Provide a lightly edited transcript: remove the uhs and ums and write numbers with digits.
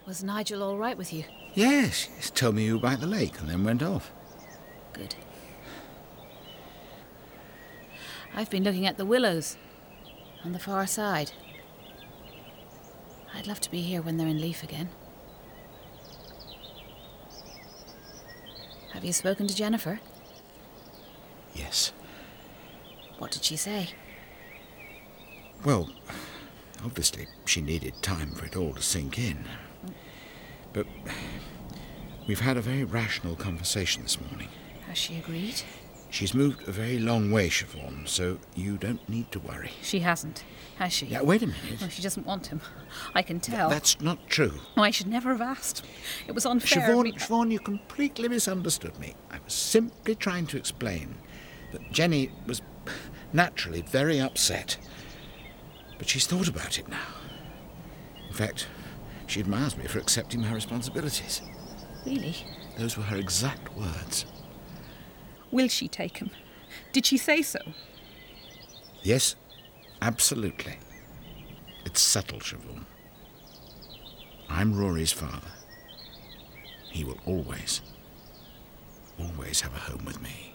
Was Nigel all right with you? Yes, he told me you were by the lake and then went off. Good. I've been looking at the willows on the far side. I'd love to be here when they're in leaf again. Have you spoken to Jennifer? Yes. What did she say? Well, obviously she needed time for it all to sink in. But we've had a very rational conversation this morning. Has she agreed? She's moved a very long way, Siobhan, so you don't need to worry. She hasn't, has she? Yeah, wait a minute. Well, she doesn't want him. I can tell. That's not true. Oh, I should never have asked. It was unfair. Siobhan, you completely misunderstood me. I was simply trying to explain that Jenny was naturally very upset. But she's thought about it now. In fact, she admires me for accepting my responsibilities. Really? Those were her exact words. Will she take him? Did she say so? Yes, absolutely. It's settled, Siobhan. I'm Rory's father. He will always have a home with me.